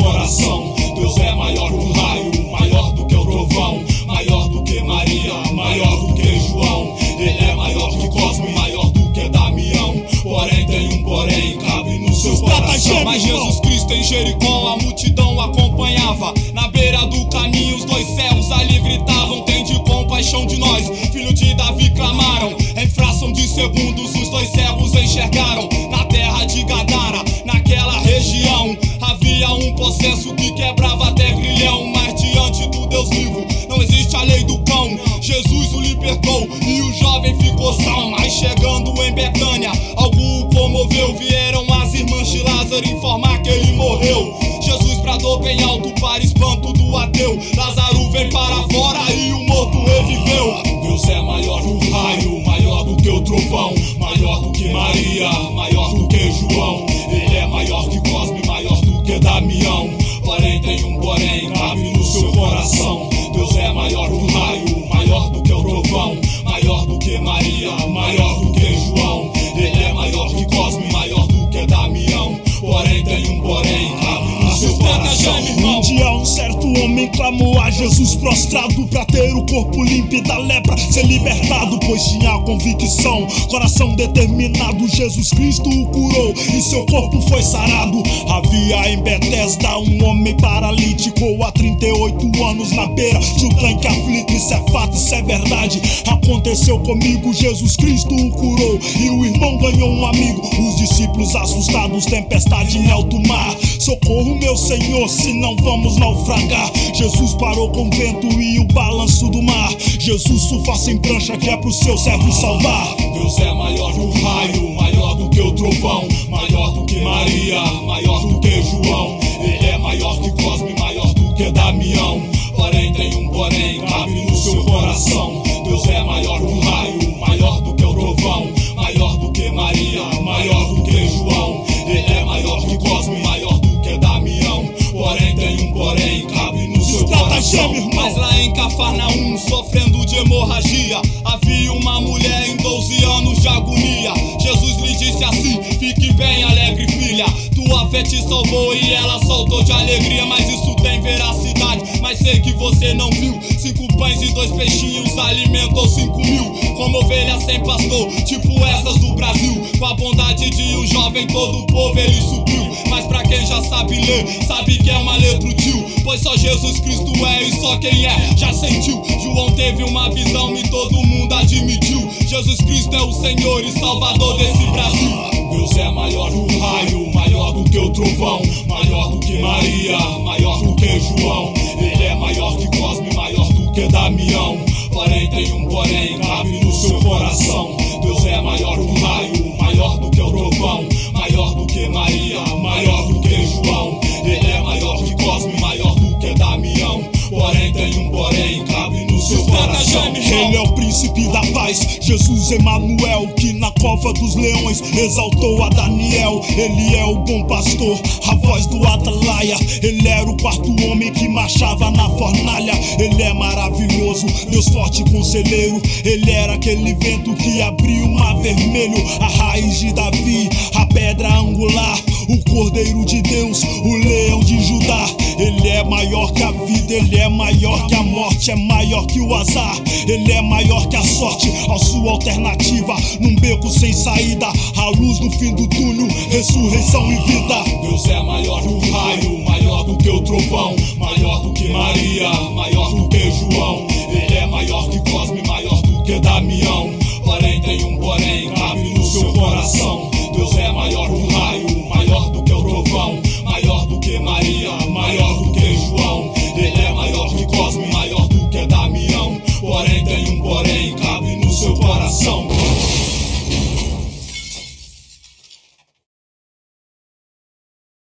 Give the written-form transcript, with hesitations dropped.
coração. Deus é maior que o raio, maior do que o trovão, maior do que Maria, maior do que João. Ele é maior que Cosme, maior do que Damião. Porém tem um porém, cabe no seu coração. Mas Jesus Cristo em Jericó, a multidão acompanhava. Na beira do caminho os dois cegos ali gritavam: tende compaixão de nós, filho de Davi, clamaram. Em fração de segundos os dois cegos enxergaram. Na terra de Gadara, naquela região, havia um possesso que quebrava até grilhão. Mas diante do Deus vivo não existe a lei do cão. Jesus o libertou e o jovem ficou são. Mas chegando em Betânia, algo o comoveu. Vieram as irmãs de Lázaro informar que ele morreu. Jesus bradou bem alto para espanto do ateu: Lázaro vem para fora, e o morto reviveu. Deus é maior que o raio, maior do que o trovão, maior do que Maria, maior do que João. Ele é maior que Cosme, maior do que Damião. Porém tem um porém, cabe no seu coração. Deus é maior que o raio, maior do que o trovão, maior do que Maria, maior do que João. Ele é maior que Cosme, maior do que Damião. Porém tem um porém, cabe no seu coração. Um dia um certo homem clamou a Jesus prostrado pra ter o corpo limpo e da lepra ser libertado, pois tinha convicção, coração determinado. Jesus Cristo o curou e seu corpo foi sarado. Havia em Betesda um homem paralítico há 38 anos na beira de um tanque aflito. Isso é fato, isso é verdade, aconteceu comigo. Jesus Cristo o curou e o irmão ganhou um amigo. Os discípulos assustados, tempestade em alto mar. Socorro meu Senhor, senão vamos naufragar. Jesus parou com o vento e o balanço do mar. Jesus surfa sem prancha que é pro seu servo salvar. Deus é maior que o raio, maior do que o trovão, maior do que Maria, maior do que João. Ele é maior que Cosme, maior do que Damião. Porém tem um porém, cabe no seu coração. Deus é maior que o raio, maior do que o trovão, maior do que Maria, maior do que João. Ele é maior que Cosme, maior do que Damião. Porém tem um porém, cabe no seu coração. Mas lá em Cafarnaum, sofrendo de hemorragia, havia uma mulher em 12 anos de agonia. Jesus lhe disse assim: fique bem alegre, filha, tua fé te salvou. E ela saltou de alegria. Mas isso tem veracidade, mas sei que você não viu. 5 pães e 2 peixinhos alimentou 5.000, como ovelhas sem pastor, tipo essas do Brasil. Com a bondade de um jovem todo o povo ele subiu. Mas pra quem já sabe ler, sabe que é uma letra util, pois só Jesus Cristo é e só quem é já sentiu. João teve uma visão e todo mundo admitiu: Jesus Cristo é o Senhor e Salvador desse Brasil. Deus é maior que o raio, maior do que o trovão, maior do que Maria, maior do que João. Ele é maior que Cosme, maior do que Damião. Porém tem um porém, cabe no seu coração. Deus é maior que o raio, maior do que o trovão, maior do que Maria, maior do que João. Ele é maior que Cosme, maior do que Damião. Porém tem um porém, cabe no seu coração. Ele é o príncipe da paz, Jesus Emanuel, que na cova dos leões exaltou a Daniel. Ele é o bom pastor, a voz do Atalaia. Ele era o 4º homem que marchava na fornalha. Ele é maravilhoso, Deus forte conselheiro. Ele era aquele vento que abriu o mar vermelho, a raiz de Davi, a pedra angular, o Cordeiro de Deus, o leão de Judá. Ele é maior que a vida, ele é maior que a morte, é maior que o azar. Ele é maior que a sorte, a sua alternativa num beco sem saída, a luz no fim do túnel, ressurreição e vida. Deus é maior